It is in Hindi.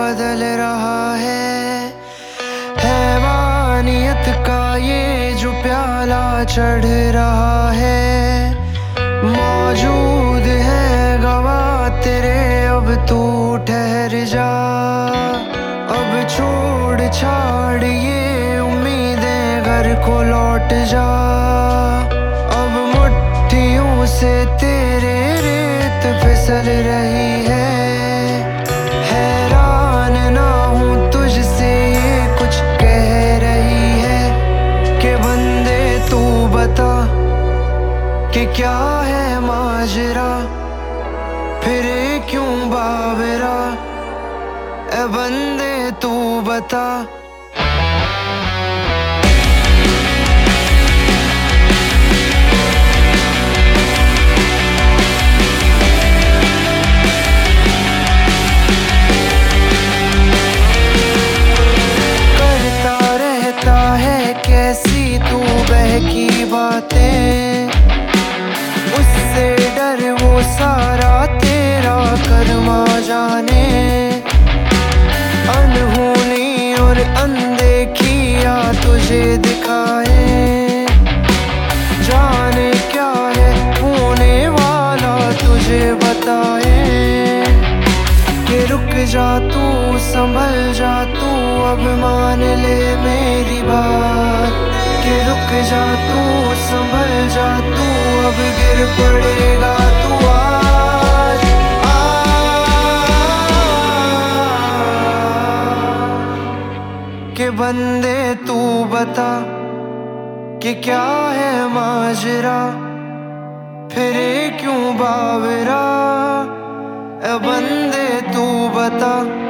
बदल रहा है। हैवानियत का ये जो प्याला चढ़ रहा है, मौजूद है गवाह तेरे, अब तू ठहर जा। अब छोड़ छाड़ ये उम्मीदें, घर को लौट जा। अब मुट्ठियों से तेरे रेत फिसल रही है। हैरान ना हूँ तुझसे ये कुछ कह रही है कि बंदे तू बता कि क्या है माजरा, फिरे क्यों बावरा। ए बंदे तू बता। करता रहता है कैसी तू बहकी बातें, उससे डर वो सारा तेरा कर्मा जाने। अनहोनी और अनदेखिया तुझे दिखाए, जाने क्या है होने वाला तुझे बताए। कि रुक जा तू, संभल जा तू, अब मान ले मेरी बात। कि रुक जा तू, संभल जा तू, अब गिर पड़ेगा तू आज। कि बंदे तू बता कि क्या है माजरा, फिरे क्यों बावरा। ए बंदे तू बता।